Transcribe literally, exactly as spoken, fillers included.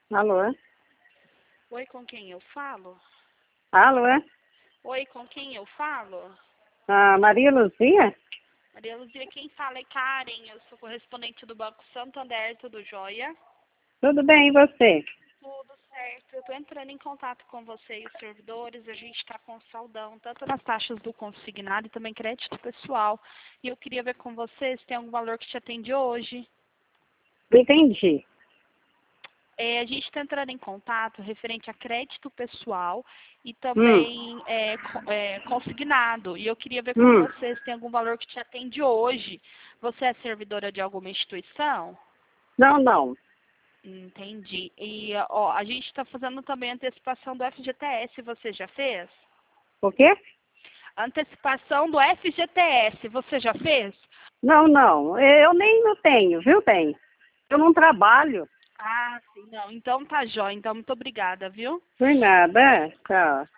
Alô? Oi, com quem eu falo? Alô? Oi, com quem eu falo? Ah, Maria Luzia? Maria Luzia, quem fala é Karen, eu sou correspondente do Banco Santander, tudo jóia? Tudo bem, e você? Tudo certo, eu estou entrando em contato com você e os servidores, a gente está com saldão, tanto nas taxas do consignado e também crédito pessoal. E eu queria ver com você se tem algum valor que te atende hoje. Entendi. É, a gente está entrando em contato referente a crédito pessoal e Hum, também é, co- é, consignado. E eu queria ver com hum. você se tem algum valor que te atende hoje. Você é servidora de alguma instituição? Não, não. Entendi. E ó, a gente está fazendo também antecipação do F G T S. Você já fez? O quê? Antecipação do F G T S. Você já fez? Não, não. Eu nem não tenho, viu, bem? Eu não trabalho. Ah, sim, não. Então tá jóia. Então muito obrigada, viu? Por nada. Tchau.